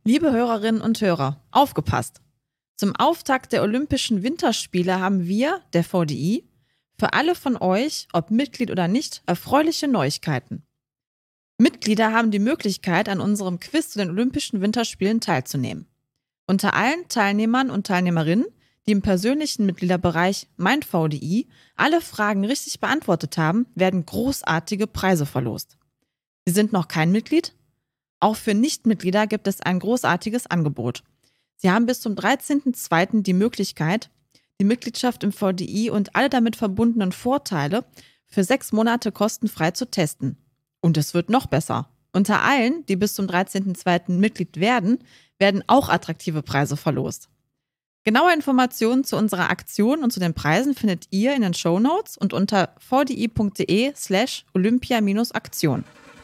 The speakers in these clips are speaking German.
Liebe Hörerinnen und Hörer, aufgepasst! Zum Auftakt der Olympischen Winterspiele haben wir, der VDI, für alle von euch, ob Mitglied oder nicht, erfreuliche Neuigkeiten. Mitglieder haben die Möglichkeit, an unserem Quiz zu den Olympischen Winterspielen teilzunehmen. Unter allen Teilnehmern und Teilnehmerinnen, die im persönlichen Mitgliederbereich Mein VDI alle Fragen richtig beantwortet haben, werden großartige Preise verlost. Sie sind noch kein Mitglied? Auch für Nichtmitglieder gibt es ein großartiges Angebot. Sie haben bis zum 13.02. die Möglichkeit, die Mitgliedschaft im VDI und alle damit verbundenen Vorteile für 6 Monate kostenfrei zu testen. Und es wird noch besser. Unter allen, die bis zum 13.02. Mitglied werden, werden auch attraktive Preise verlost. Genaue Informationen zu unserer Aktion und zu den Preisen findet ihr in den Shownotes und unter vdi.de/olympia-aktion.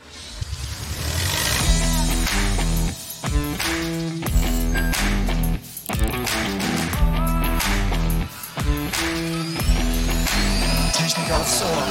Technik aufs Ohr.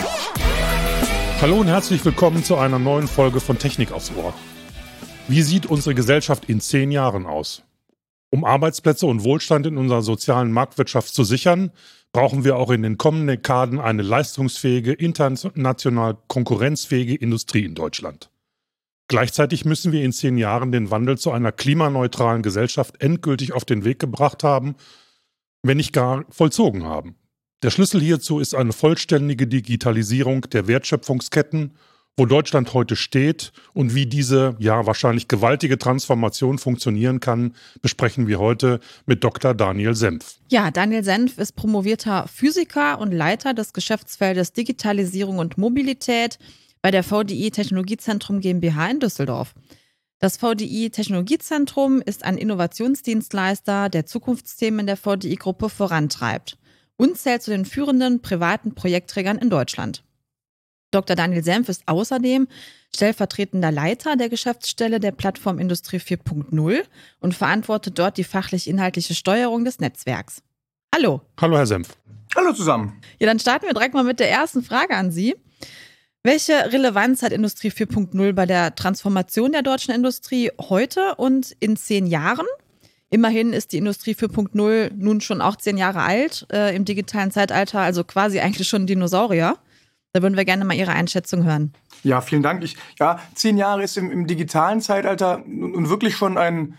Hallo und herzlich willkommen zu einer neuen Folge von Technik aufs Ohr. Wie sieht unsere Gesellschaft in 10 Jahren aus? Um Arbeitsplätze und Wohlstand in unserer sozialen Marktwirtschaft zu sichern, brauchen wir auch in den kommenden Dekaden eine leistungsfähige, international konkurrenzfähige Industrie in Deutschland. Gleichzeitig müssen wir in 10 Jahren den Wandel zu einer klimaneutralen Gesellschaft endgültig auf den Weg gebracht haben, wenn nicht gar vollzogen haben. Der Schlüssel hierzu ist eine vollständige Digitalisierung der Wertschöpfungsketten, wo Deutschland heute steht und wie diese wahrscheinlich gewaltige Transformation funktionieren kann, besprechen wir heute mit Dr. Daniel Senf. Ja, Daniel Senf ist promovierter Physiker und Leiter des Geschäftsfeldes Digitalisierung und Mobilität bei der VDI Technologiezentrum GmbH in Düsseldorf. Das VDI Technologiezentrum ist ein Innovationsdienstleister, der Zukunftsthemen in der VDI-Gruppe vorantreibt und zählt zu den führenden privaten Projektträgern in Deutschland. Dr. Daniel Senf ist außerdem stellvertretender Leiter der Geschäftsstelle der Plattform Industrie 4.0 und verantwortet dort die fachlich-inhaltliche Steuerung des Netzwerks. Hallo. Hallo, Herr Senf. Hallo zusammen. Ja, dann starten wir direkt mal mit der ersten Frage an Sie. Welche Relevanz hat Industrie 4.0 bei der Transformation der deutschen Industrie heute und in 10 Jahren? Immerhin ist die Industrie 4.0 nun schon auch 10 Jahre alt im digitalen Zeitalter, also quasi eigentlich schon ein Dinosaurier. Da würden wir gerne mal Ihre Einschätzung hören. Ja, vielen Dank. 10 Jahre ist im digitalen Zeitalter nun wirklich schon ein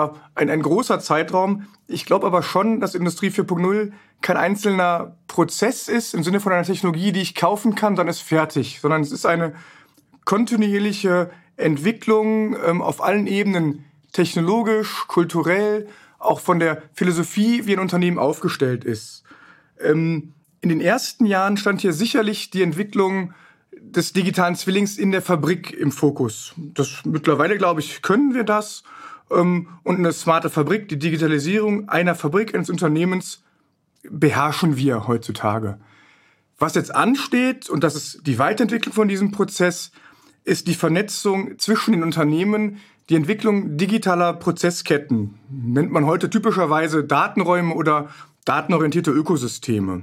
großer Zeitraum. Ich glaube aber schon, dass Industrie 4.0 kein einzelner Prozess ist, im Sinne von einer Technologie, die ich kaufen kann, dann ist fertig. Sondern es ist eine kontinuierliche Entwicklung auf allen Ebenen, technologisch, kulturell, auch von der Philosophie, wie ein Unternehmen aufgestellt ist. In den ersten Jahren stand hier sicherlich die Entwicklung des digitalen Zwillings in der Fabrik im Fokus. Mittlerweile, glaube ich, können wir das. Und eine smarte Fabrik, die Digitalisierung einer Fabrik, eines Unternehmens, beherrschen wir heutzutage. Was jetzt ansteht, und das ist die Weiterentwicklung von diesem Prozess, ist die Vernetzung zwischen den Unternehmen, die Entwicklung digitaler Prozessketten. Nennt man heute typischerweise Datenräume oder datenorientierte Ökosysteme.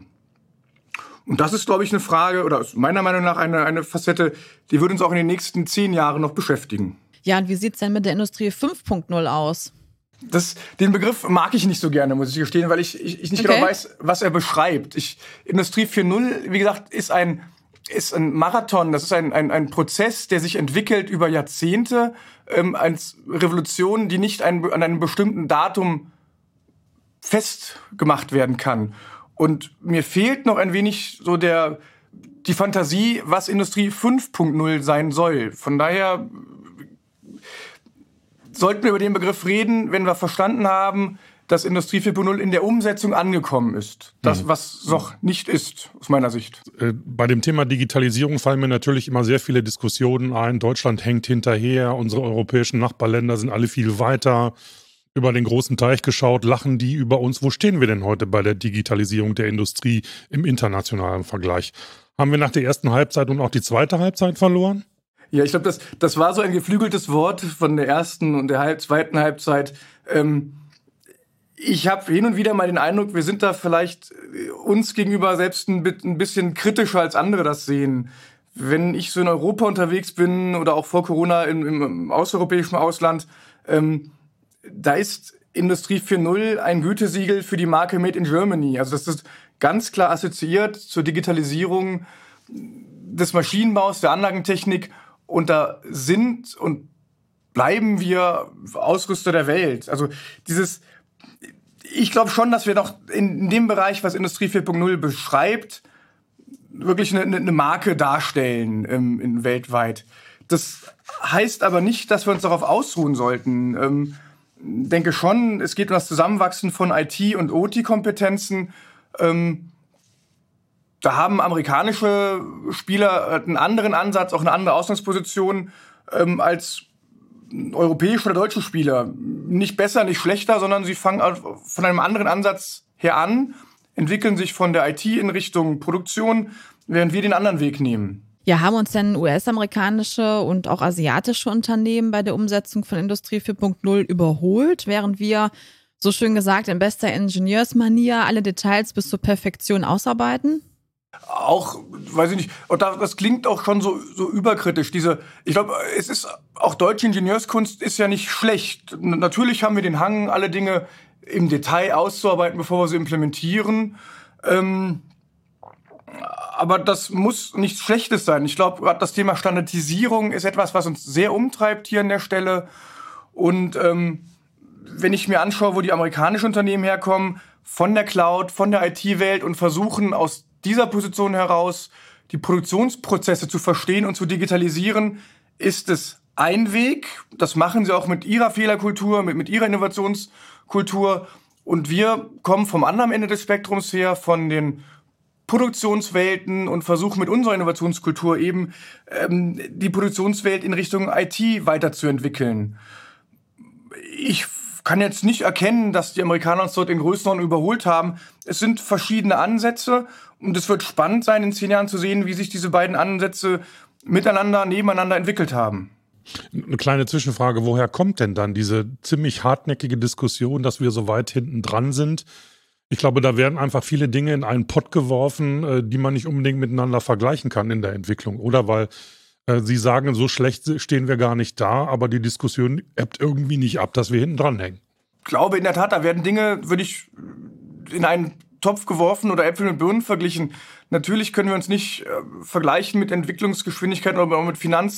Und das ist, glaube ich, eine Frage, oder ist meiner Meinung nach eine Facette, die wird uns auch in den nächsten 10 Jahren noch beschäftigen. Ja, und wie sieht es denn mit der Industrie 5.0 aus? Den Begriff mag ich nicht so gerne, muss ich gestehen, weil ich nicht genau weiß, was er beschreibt. Industrie 4.0, wie gesagt, ist ein Marathon, das ist ein Prozess, der sich entwickelt über Jahrzehnte, als Revolution, die nicht an einem bestimmten Datum festgemacht werden kann. Und mir fehlt noch ein wenig so die Fantasie, was Industrie 5.0 sein soll. Von daher sollten wir über den Begriff reden, wenn wir verstanden haben, dass Industrie 4.0 in der Umsetzung angekommen ist. Das, was noch nicht ist, aus meiner Sicht. Bei dem Thema Digitalisierung fallen mir natürlich immer sehr viele Diskussionen ein. Deutschland hängt hinterher, unsere europäischen Nachbarländer sind alle viel weiter. Über den großen Teich geschaut, lachen die über uns. Wo stehen wir denn heute bei der Digitalisierung der Industrie im internationalen Vergleich? Haben wir nach der ersten Halbzeit und auch die zweite Halbzeit verloren? Ja, ich glaube, das war so ein geflügeltes Wort von der ersten und der zweiten Halbzeit. Ich habe hin und wieder mal den Eindruck, wir sind da vielleicht uns gegenüber selbst ein bisschen kritischer als andere das sehen. Wenn ich so in Europa unterwegs bin oder auch vor Corona im außereuropäischen Ausland, da ist Industrie 4.0 ein Gütesiegel für die Marke Made in Germany. Also das ist ganz klar assoziiert zur Digitalisierung des Maschinenbaus, der Anlagentechnik. Und da sind und bleiben wir Ausrüster der Welt. Also ich glaube schon, dass wir noch in dem Bereich, was Industrie 4.0 beschreibt, wirklich eine Marke darstellen weltweit. Das heißt aber nicht, dass wir uns darauf ausruhen sollten. Denke schon, es geht um das Zusammenwachsen von IT- und OT-Kompetenzen. Da haben amerikanische Spieler einen anderen Ansatz, auch eine andere Ausgangsposition als europäische oder deutsche Spieler. Nicht besser, nicht schlechter, sondern sie fangen von einem anderen Ansatz her an, entwickeln sich von der IT in Richtung Produktion, während wir den anderen Weg nehmen. Ja, haben uns denn US-amerikanische und auch asiatische Unternehmen bei der Umsetzung von Industrie 4.0 überholt, während wir, so schön gesagt, in bester Ingenieursmanier alle Details bis zur Perfektion ausarbeiten? Auch, weiß ich nicht, und das klingt auch schon so überkritisch. Ich glaube, es ist auch deutsche Ingenieurskunst ist ja nicht schlecht. Natürlich haben wir den Hang, alle Dinge im Detail auszuarbeiten, bevor wir sie implementieren. Aber das muss nichts Schlechtes sein. Ich glaube, gerade das Thema Standardisierung ist etwas, was uns sehr umtreibt hier an der Stelle. Und wenn ich mir anschaue, wo die amerikanischen Unternehmen herkommen, von der Cloud, von der IT-Welt und versuchen aus dieser Position heraus die Produktionsprozesse zu verstehen und zu digitalisieren, ist es ein Weg. Das machen sie auch mit ihrer Fehlerkultur, mit ihrer Innovationskultur. Und wir kommen vom anderen Ende des Spektrums her, von den Produktionswelten und versuchen mit unserer Innovationskultur eben die Produktionswelt in Richtung IT weiterzuentwickeln. Ich kann jetzt nicht erkennen, dass die Amerikaner uns dort in Größenordnung überholt haben. Es sind verschiedene Ansätze und es wird spannend sein, in 10 Jahren zu sehen, wie sich diese beiden Ansätze miteinander, nebeneinander entwickelt haben. Eine kleine Zwischenfrage, woher kommt denn dann diese ziemlich hartnäckige Diskussion, dass wir so weit hinten dran sind? Ich glaube, da werden einfach viele Dinge in einen Pott geworfen, die man nicht unbedingt miteinander vergleichen kann in der Entwicklung, oder? Weil Sie sagen, so schlecht stehen wir gar nicht da, aber die Diskussion ebbt irgendwie nicht ab, dass wir hinten dran hängen. Ich glaube, in der Tat, da werden Dinge, würde ich, in einen Topf geworfen oder Äpfel mit Birnen verglichen. Natürlich können wir uns nicht vergleichen mit Entwicklungsgeschwindigkeiten oder mit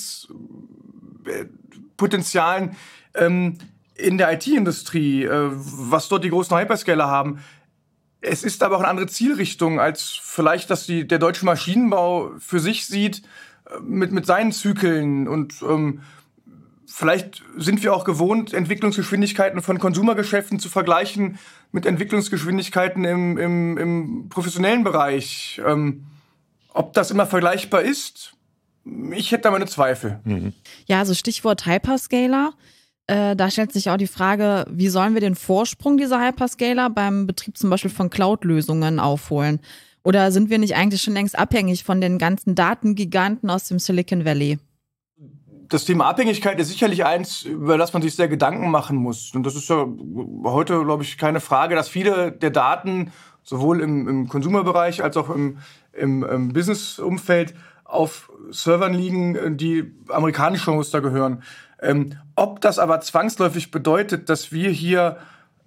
Finanzpotenzialen in der IT-Industrie, was dort die großen Hyperscaler haben. Es ist aber auch eine andere Zielrichtung, als vielleicht, dass der deutsche Maschinenbau für sich sieht, mit seinen Zyklen. Und vielleicht sind wir auch gewohnt, Entwicklungsgeschwindigkeiten von Konsumergeschäften zu vergleichen mit Entwicklungsgeschwindigkeiten im professionellen Bereich. Ob das immer vergleichbar ist, ich hätte da meine Zweifel. Ja, also Stichwort Hyperscaler. Da stellt sich auch die Frage, wie sollen wir den Vorsprung dieser Hyperscaler beim Betrieb zum Beispiel von Cloud-Lösungen aufholen? Oder sind wir nicht eigentlich schon längst abhängig von den ganzen Datengiganten aus dem Silicon Valley? Das Thema Abhängigkeit ist sicherlich eins, über das man sich sehr Gedanken machen muss. Und das ist ja heute, glaube ich, keine Frage, dass viele der Daten sowohl im Consumer-Bereich als auch im Business-Umfeld auf Servern liegen, die amerikanische Hoster gehören. Ob das aber zwangsläufig bedeutet, dass wir hier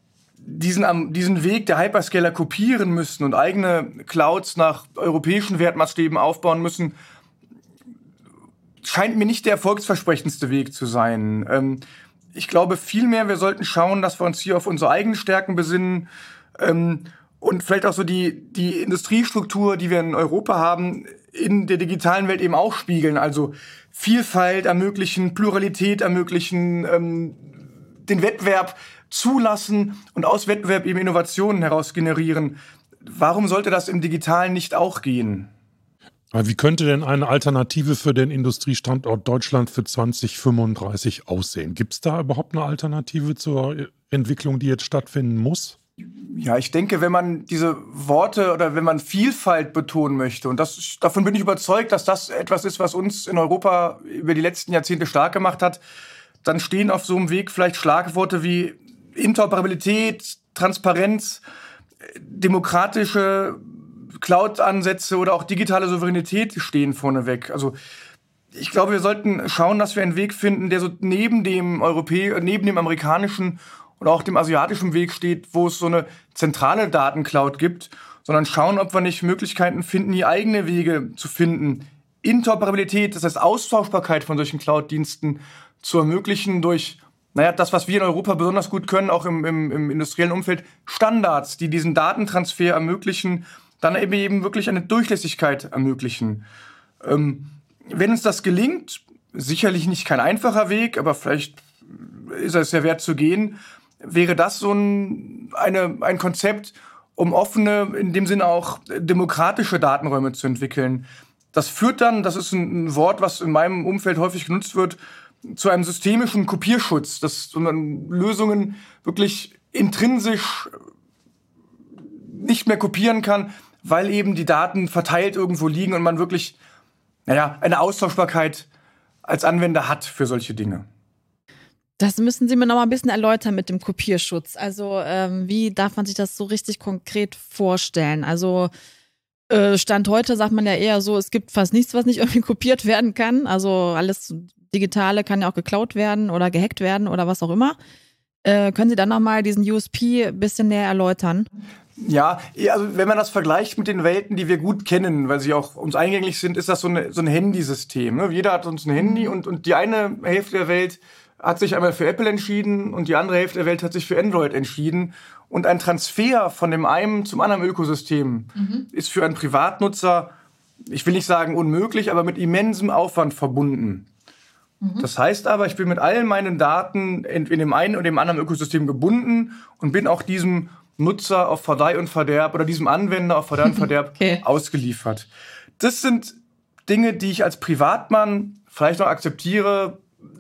diesen Weg der Hyperscaler kopieren müssen und eigene Clouds nach europäischen Wertmaßstäben aufbauen müssen, scheint mir nicht der erfolgsversprechendste Weg zu sein. Ich glaube vielmehr, wir sollten schauen, dass wir uns hier auf unsere eigenen Stärken besinnen und vielleicht auch so die Industriestruktur, die wir in Europa haben, in der digitalen Welt eben auch spiegeln. Also Vielfalt ermöglichen, Pluralität ermöglichen, den Wettbewerb zulassen und aus Wettbewerb eben Innovationen heraus generieren. Warum sollte das im Digitalen nicht auch gehen? Wie könnte denn eine Alternative für den Industriestandort Deutschland für 2035 aussehen? Gibt es da überhaupt eine Alternative zur Entwicklung, die jetzt stattfinden muss? Ja, ich denke, wenn man diese Worte oder wenn man Vielfalt betonen möchte, und davon bin ich überzeugt, dass das etwas ist, was uns in Europa über die letzten Jahrzehnte stark gemacht hat, dann stehen auf so einem Weg vielleicht Schlagworte wie Interoperabilität, Transparenz, demokratische Cloud-Ansätze oder auch digitale Souveränität stehen vorneweg. Also ich glaube, wir sollten schauen, dass wir einen Weg finden, der so neben dem amerikanischen oder auch dem asiatischen Weg steht, wo es so eine zentrale Datencloud gibt, sondern schauen, ob wir nicht Möglichkeiten finden, die eigene Wege zu finden, Interoperabilität, das heißt Austauschbarkeit von solchen Cloud-Diensten zu ermöglichen durch das, was wir in Europa besonders gut können, auch im industriellen Umfeld, Standards, die diesen Datentransfer ermöglichen, dann eben wirklich eine Durchlässigkeit ermöglichen. Wenn uns das gelingt, sicherlich nicht kein einfacher Weg, aber vielleicht ist es ja wert zu gehen, wäre das so ein Konzept, um offene, in dem Sinne auch demokratische Datenräume zu entwickeln. Das führt dann, das ist ein Wort, was in meinem Umfeld häufig genutzt wird, zu einem systemischen Kopierschutz, dass man Lösungen wirklich intrinsisch nicht mehr kopieren kann, weil eben die Daten verteilt irgendwo liegen und man wirklich eine Austauschbarkeit als Anwender hat für solche Dinge. Das müssen Sie mir noch mal ein bisschen erläutern mit dem Kopierschutz. Also wie darf man sich das so richtig konkret vorstellen? Also Stand heute sagt man ja eher so, es gibt fast nichts, was nicht irgendwie kopiert werden kann. Also alles Digitale kann ja auch geklaut werden oder gehackt werden oder was auch immer. Können Sie dann noch mal diesen USP ein bisschen näher erläutern? Ja, also wenn man das vergleicht mit den Welten, die wir gut kennen, weil sie auch uns eingänglich sind, ist das so ein Handysystem. Ne? Jeder hat uns ein Handy und die eine Hälfte der Welt hat sich einmal für Apple entschieden und die andere Hälfte der Welt hat sich für Android entschieden. Und ein Transfer von dem einen zum anderen Ökosystem ist für einen Privatnutzer, ich will nicht sagen unmöglich, aber mit immensem Aufwand verbunden. Das heißt aber, ich bin mit allen meinen Daten in dem einen oder dem anderen Ökosystem gebunden und bin auch diesem Nutzer auf Verdeih und Verderb oder diesem Anwender auf Verdeih und Verderb ausgeliefert. Das sind Dinge, die ich als Privatmann vielleicht noch akzeptiere.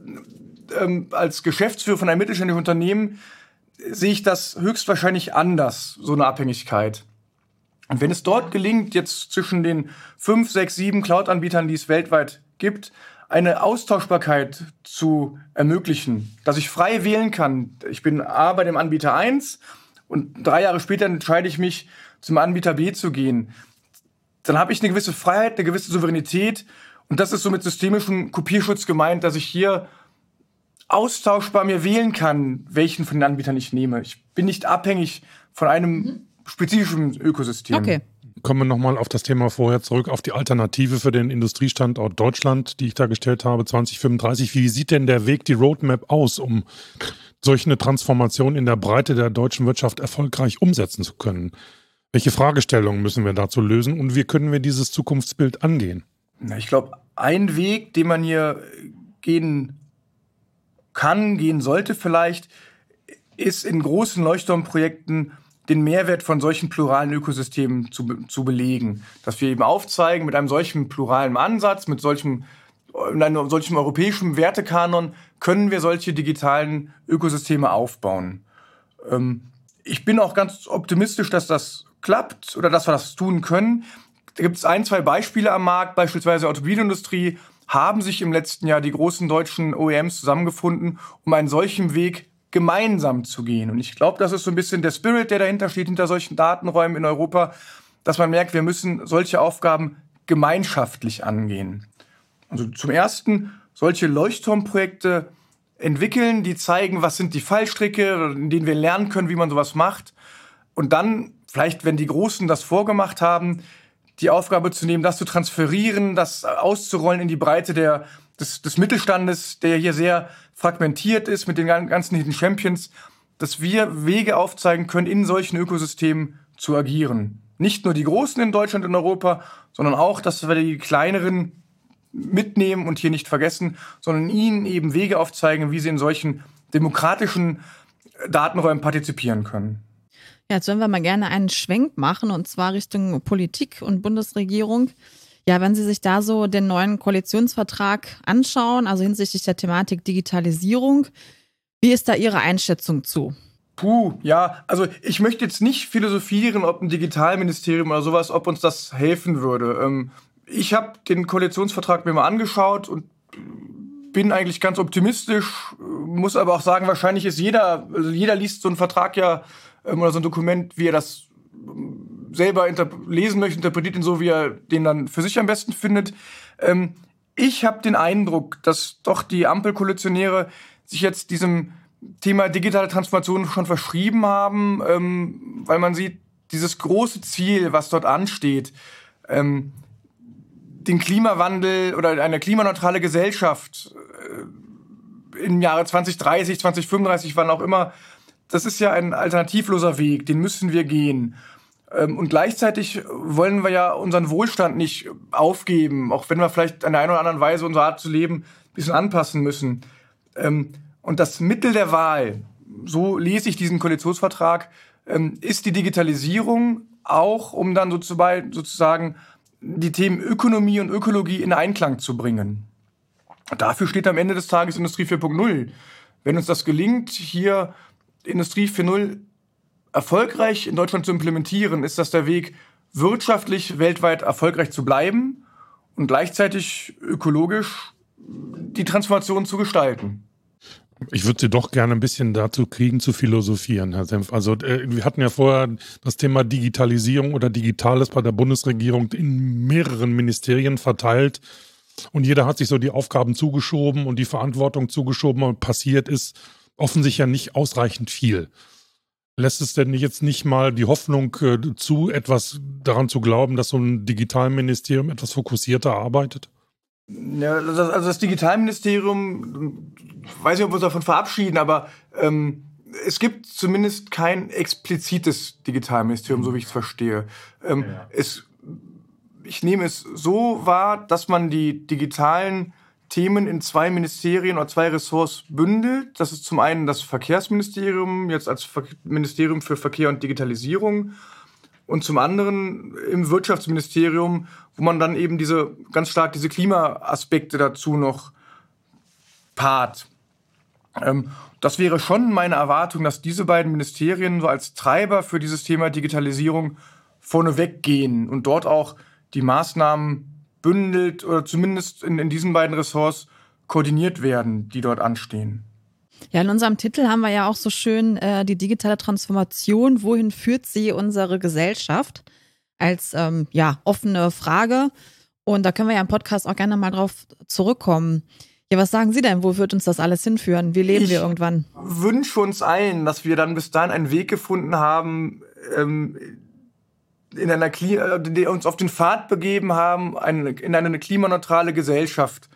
Als Geschäftsführer von einem mittelständischen Unternehmen sehe ich das höchstwahrscheinlich anders, so eine Abhängigkeit. Und wenn es dort gelingt, jetzt zwischen den 5, 6, 7 Cloud-Anbietern, die es weltweit gibt, eine Austauschbarkeit zu ermöglichen, dass ich frei wählen kann. Ich bin A bei dem Anbieter 1 und 3 Jahre später entscheide ich mich, zum Anbieter B zu gehen. Dann habe ich eine gewisse Freiheit, eine gewisse Souveränität. Und das ist so mit systemischem Kopierschutz gemeint, dass ich hier austauschbar mir wählen kann, welchen von den Anbietern ich nehme. Ich bin nicht abhängig von einem spezifischen Ökosystem. Okay. Kommen wir nochmal auf das Thema vorher zurück, auf die Alternative für den Industriestandort Deutschland, die ich da gestellt habe, 2035. Wie sieht denn der Weg, die Roadmap aus, um solch eine Transformation in der Breite der deutschen Wirtschaft erfolgreich umsetzen zu können? Welche Fragestellungen müssen wir dazu lösen und wie können wir dieses Zukunftsbild angehen? Ich glaube, ein Weg, den man hier gehen sollte vielleicht, ist in großen Leuchtturmprojekten den Mehrwert von solchen pluralen Ökosystemen zu belegen. Dass wir eben aufzeigen, mit einem solchen pluralen Ansatz, in einem solchen europäischen Wertekanon können wir solche digitalen Ökosysteme aufbauen. Ich bin auch ganz optimistisch, dass das klappt oder dass wir das tun können. Da gibt es 1, 2 Beispiele am Markt, beispielsweise Automobilindustrie, haben sich im letzten Jahr die großen deutschen OEMs zusammengefunden, um einen solchen Weg gemeinsam zu gehen. Und ich glaube, das ist so ein bisschen der Spirit, der dahinter steht, hinter solchen Datenräumen in Europa, dass man merkt, wir müssen solche Aufgaben gemeinschaftlich angehen. Also zum Ersten solche Leuchtturmprojekte entwickeln, die zeigen, was sind die Fallstricke, in denen wir lernen können, wie man sowas macht. Und dann, vielleicht, wenn die Großen das vorgemacht haben, die Aufgabe zu nehmen, das zu transferieren, das auszurollen in die Breite des Mittelstandes, der hier sehr fragmentiert ist mit den ganzen Hidden Champions, dass wir Wege aufzeigen können, in solchen Ökosystemen zu agieren. Nicht nur die Großen in Deutschland und Europa, sondern auch, dass wir die kleineren mitnehmen und hier nicht vergessen, sondern ihnen eben Wege aufzeigen, wie sie in solchen demokratischen Datenräumen partizipieren können. Ja, jetzt wollen wir mal gerne einen Schwenk machen, und zwar Richtung Politik und Bundesregierung. Ja, wenn Sie sich da so den neuen Koalitionsvertrag anschauen, also hinsichtlich der Thematik Digitalisierung, wie ist da Ihre Einschätzung zu? Ja, also ich möchte jetzt nicht philosophieren, ob ein Digitalministerium oder sowas, ob uns das helfen würde. Ich habe den Koalitionsvertrag mir mal angeschaut und bin eigentlich ganz optimistisch, muss aber auch sagen, wahrscheinlich ist jeder liest so einen Vertrag ja oder so ein Dokument, wie er das selber lesen möchte, interpretiert ihn so, wie er den dann für sich am besten findet. Ich habe den Eindruck, dass doch die Ampelkoalitionäre sich jetzt diesem Thema digitale Transformation schon verschrieben haben, weil man sieht, dieses große Ziel, was dort ansteht, den Klimawandel oder eine klimaneutrale Gesellschaft im Jahre 2030, 2035, wann auch immer, das ist ja ein alternativloser Weg, den müssen wir gehen. Und gleichzeitig wollen wir ja unseren Wohlstand nicht aufgeben, auch wenn wir vielleicht an der einen oder anderen Weise unsere Art zu leben ein bisschen anpassen müssen. Und das Mittel der Wahl, so lese ich diesen Koalitionsvertrag, ist die Digitalisierung auch, um dann sozusagen die Themen Ökonomie und Ökologie in Einklang zu bringen. Dafür steht am Ende des Tages Industrie 4.0. Wenn uns das gelingt, hier Industrie 4.0 erfolgreich in Deutschland zu implementieren, ist das der Weg, wirtschaftlich weltweit erfolgreich zu bleiben und gleichzeitig ökologisch die Transformation zu gestalten. Ich würde Sie doch gerne ein bisschen dazu kriegen, zu philosophieren, Herr Senf. Also wir hatten ja vorher das Thema Digitalisierung oder Digitales bei der Bundesregierung in mehreren Ministerien verteilt. Und jeder hat sich so die Aufgaben zugeschoben und die Verantwortung zugeschoben. Und passiert ist offensichtlich ja nicht ausreichend viel. Lässt es denn jetzt nicht mal die Hoffnung zu, etwas daran zu glauben, dass so ein Digitalministerium etwas fokussierter arbeitet? Ja, also das Digitalministerium, weiß nicht, ob wir uns davon verabschieden, aber es gibt zumindest kein explizites Digitalministerium, so wie ich es verstehe. Ich nehme es so wahr, dass man die digitalen Themen in 2 Ministerien oder 2 Ressorts bündelt. Das ist zum einen das Verkehrsministerium, jetzt als Ministerium für Verkehr und Digitalisierung, und zum anderen im Wirtschaftsministerium, wo man dann eben ganz stark diese Klimaaspekte dazu noch paart. Das wäre schon meine Erwartung, dass diese beiden Ministerien so als Treiber für dieses Thema Digitalisierung vorneweg gehen und dort auch die Maßnahmen bündelt oder zumindest in diesen beiden Ressorts koordiniert werden, die dort anstehen. Ja, in unserem Titel haben wir ja auch so schön die digitale Transformation, wohin führt sie unsere Gesellschaft, als offene Frage. Und da können wir ja im Podcast auch gerne mal drauf zurückkommen. Ja, was sagen Sie denn? Wo wird uns das alles hinführen? Wie leben wir irgendwann? Ich wünsche uns allen, dass wir dann bis dahin einen Weg gefunden haben, die uns auf den Pfad begeben haben, in eine klimaneutrale Gesellschaft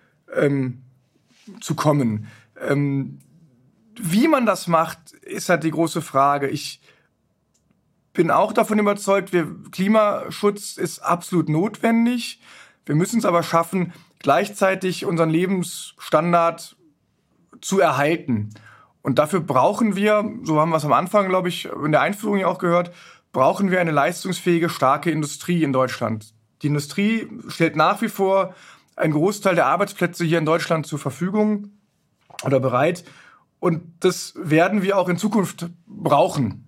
zu kommen. Wie man das macht, ist halt die große Frage. Ich bin auch davon überzeugt, Klimaschutz ist absolut notwendig. Wir müssen es aber schaffen, gleichzeitig unseren Lebensstandard zu erhalten. Und dafür brauchen wir, so haben wir es am Anfang, glaube ich, in der Einführung ja auch gehört, brauchen wir eine leistungsfähige, starke Industrie in Deutschland. Die Industrie stellt nach wie vor einen Großteil der Arbeitsplätze hier in Deutschland zur Verfügung oder bereit. Und das werden wir auch in Zukunft brauchen.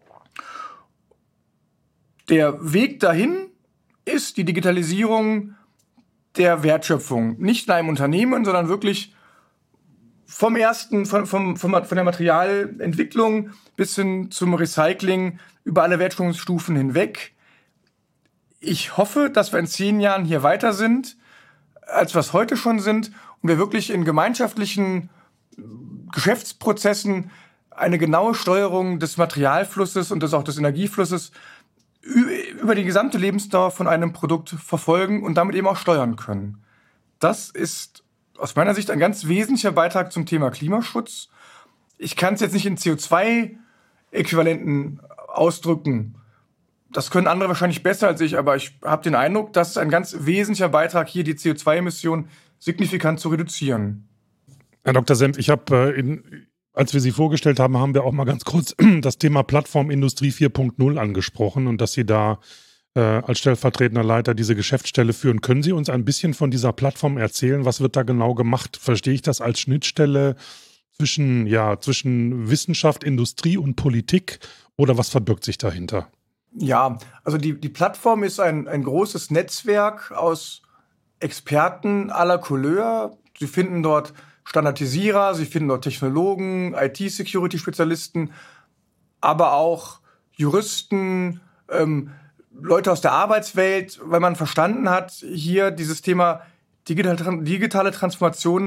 Der Weg dahin ist die Digitalisierung der Wertschöpfung. Nicht in einem Unternehmen, sondern wirklich von der Materialentwicklung bis hin zum Recycling über alle Wertschöpfungsstufen hinweg. Ich hoffe, dass wir in 10 Jahren hier weiter sind, als wir es heute schon sind, und wir wirklich in gemeinschaftlichen Geschäftsprozessen eine genaue Steuerung des Materialflusses und auch des Energieflusses über die gesamte Lebensdauer von einem Produkt verfolgen und damit eben auch steuern können. Das ist aus meiner Sicht ein ganz wesentlicher Beitrag zum Thema Klimaschutz. Ich kann es jetzt nicht in CO2-Äquivalenten ausdrücken. Das können andere wahrscheinlich besser als ich, aber ich habe den Eindruck, das ist ein ganz wesentlicher Beitrag, hier die CO2-Emissionen signifikant zu reduzieren. Herr Dr. Senf, ich habe, als wir Sie vorgestellt haben, haben wir auch mal ganz kurz das Thema Plattform Industrie 4.0 angesprochen und dass Sie da als stellvertretender Leiter diese Geschäftsstelle führen. Können Sie uns ein bisschen von dieser Plattform erzählen? Was wird da genau gemacht? Verstehe ich das als Schnittstelle zwischen Wissenschaft, Industrie und Politik, oder was verbirgt sich dahinter? Ja, also die Plattform ist ein großes Netzwerk aus Experten aller Couleur. Sie finden dort Standardisierer, Sie finden dort Technologen, IT-Security-Spezialisten, aber auch Juristen, Leute aus der Arbeitswelt, weil man verstanden hat, hier dieses Thema digitale Transformation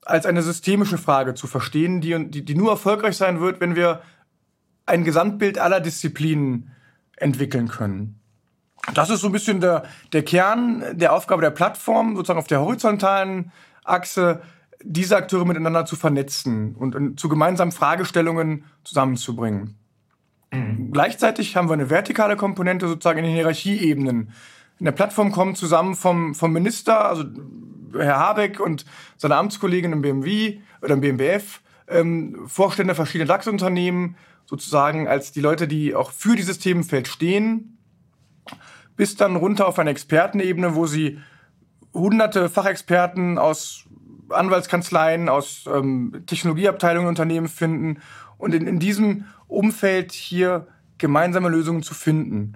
als eine systemische Frage zu verstehen, die nur erfolgreich sein wird, wenn wir ein Gesamtbild aller Disziplinen entwickeln können. Das ist so ein bisschen der Kern der Aufgabe der Plattform, sozusagen auf der horizontalen Achse, diese Akteure miteinander zu vernetzen und zu gemeinsamen Fragestellungen zusammenzubringen. Gleichzeitig haben wir eine vertikale Komponente sozusagen in den Hierarchieebenen. In der Plattform kommen zusammen vom Minister, also Herr Habeck und seine Amtskollegin im BMW oder im BMBF, Vorstände verschiedener DAX-Unternehmen, sozusagen als die Leute, die auch für dieses Themenfeld stehen, bis dann runter auf eine Expertenebene, wo sie hunderte Fachexperten aus Anwaltskanzleien, aus Technologieabteilungen in Unternehmen finden und in diesem Umfeld hier gemeinsame Lösungen zu finden.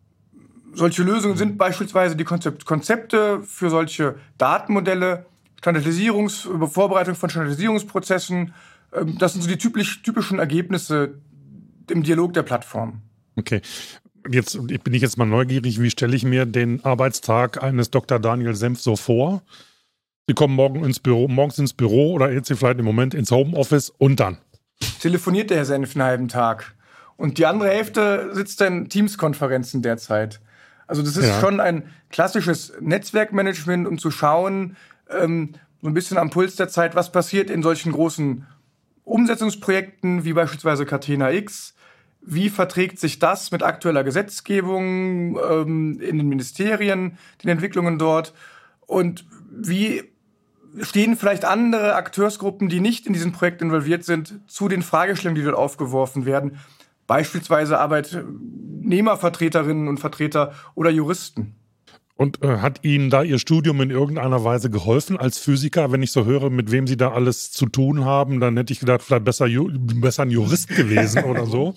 Solche Lösungen sind beispielsweise die Konzepte für solche Datenmodelle, Vorbereitung von Standardisierungsprozessen. Das sind so die typischen Ergebnisse im Dialog der Plattform. Okay. Jetzt bin ich jetzt mal neugierig, wie stelle ich mir den Arbeitstag eines Dr. Daniel Senf so vor? Sie kommen morgens ins Büro oder jetzt vielleicht im Moment ins Homeoffice und dann? Telefoniert der Herr Senf einen halben Tag. Und die andere Hälfte sitzt in Teams-Konferenzen derzeit. Also das ist schon ein klassisches Netzwerkmanagement, um zu schauen, so ein bisschen am Puls der Zeit, was passiert in solchen großen Umsetzungsprojekten wie beispielsweise Catena-X. Wie verträgt sich das mit aktueller Gesetzgebung in den Ministerien, den Entwicklungen dort? Und wie stehen vielleicht andere Akteursgruppen, die nicht in diesem Projekt involviert sind, zu den Fragestellungen, die dort aufgeworfen werden? Beispielsweise Arbeitnehmervertreterinnen und Vertreter oder Juristen. Und hat Ihnen da Ihr Studium in irgendeiner Weise geholfen als Physiker? Wenn ich so höre, mit wem Sie da alles zu tun haben, dann hätte ich gedacht, vielleicht besser ein Jurist gewesen oder so.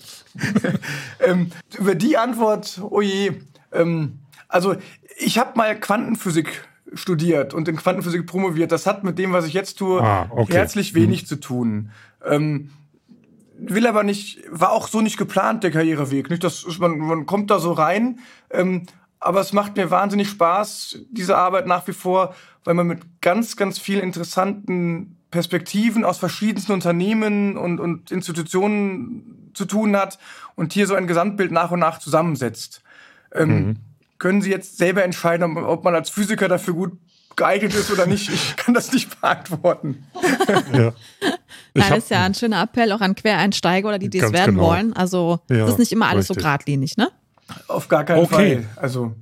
Über die Antwort, oh je. Also ich habe mal Quantenphysik studiert und in Quantenphysik promoviert. Das hat mit dem, was ich jetzt tue, herzlich wenig zu tun. Will aber nicht, war auch so nicht geplant, der Karriereweg. Nicht, man kommt da so rein, aber es macht mir wahnsinnig Spaß, diese Arbeit nach wie vor, weil man mit ganz, ganz vielen interessanten Perspektiven aus verschiedensten Unternehmen und Institutionen zu tun hat und hier so ein Gesamtbild nach und nach zusammensetzt. Können Sie jetzt selber entscheiden, ob man als Physiker dafür gut geeignet ist oder nicht? Ich kann das nicht beantworten. Ja. Das ist ja ein schöner Appell auch an Quereinsteiger oder die es werden wollen. Also es ist nicht immer alles so geradlinig, ne? Auf gar keinen Fall. Also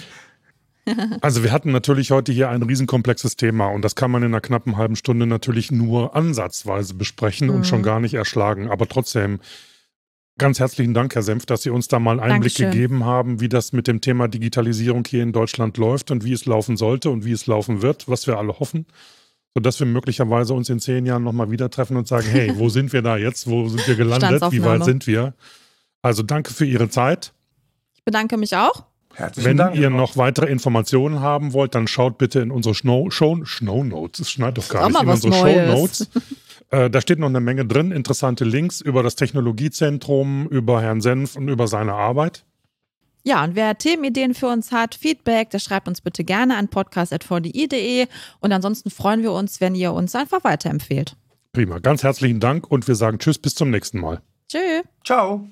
wir hatten natürlich heute hier ein riesenkomplexes Thema und das kann man in einer knappen halben Stunde natürlich nur ansatzweise besprechen und schon gar nicht erschlagen. Aber trotzdem ganz herzlichen Dank, Herr Senf, dass Sie uns da mal einen Einblick gegeben haben, wie das mit dem Thema Digitalisierung hier in Deutschland läuft und wie es laufen sollte und wie es laufen wird, was wir alle hoffen. Sodass wir möglicherweise uns in 10 Jahren nochmal wieder treffen und sagen, hey, wo sind wir da jetzt? Wo sind wir gelandet? Wie weit sind wir? Also danke für Ihre Zeit. Ich bedanke mich auch. Herzlichen Dank. Wenn ihr noch weitere Informationen haben wollt, dann schaut bitte in unsere Shownotes. Es schneit doch gar nicht. In unsere Shownotes. Da steht noch eine Menge drin. Interessante Links über das Technologiezentrum, über Herrn Senf und über seine Arbeit. Ja, und wer Themenideen für uns hat, Feedback, der schreibt uns bitte gerne an podcast@vdi.de und ansonsten freuen wir uns, wenn ihr uns einfach weiterempfehlt. Prima, ganz herzlichen Dank und wir sagen Tschüss, bis zum nächsten Mal. Tschüss. Ciao.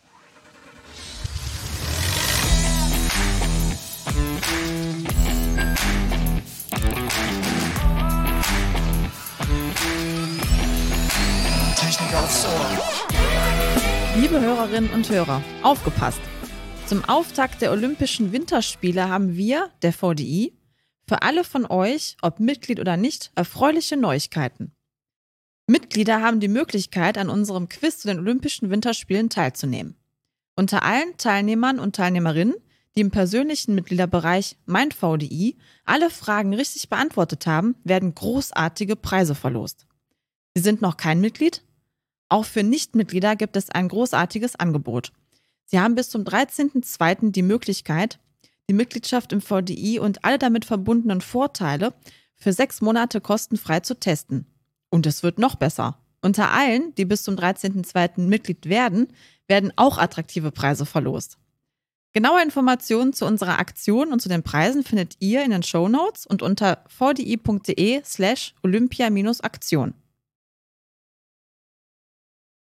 Technik aufs Ohr. Liebe Hörerinnen und Hörer, aufgepasst! Zum Auftakt der Olympischen Winterspiele haben wir, der VDI, für alle von euch, ob Mitglied oder nicht, erfreuliche Neuigkeiten. Mitglieder haben die Möglichkeit, an unserem Quiz zu den Olympischen Winterspielen teilzunehmen. Unter allen Teilnehmern und Teilnehmerinnen, die im persönlichen Mitgliederbereich Mein VDI alle Fragen richtig beantwortet haben, werden großartige Preise verlost. Sie sind noch kein Mitglied? Auch für Nichtmitglieder gibt es ein großartiges Angebot. Sie haben bis zum 13.02. die Möglichkeit, die Mitgliedschaft im VDI und alle damit verbundenen Vorteile für 6 Monate kostenfrei zu testen. Und es wird noch besser. Unter allen, die bis zum 13.02. Mitglied werden auch attraktive Preise verlost. Genaue Informationen zu unserer Aktion und zu den Preisen findet ihr in den Shownotes und unter vdi.de/olympia-aktion.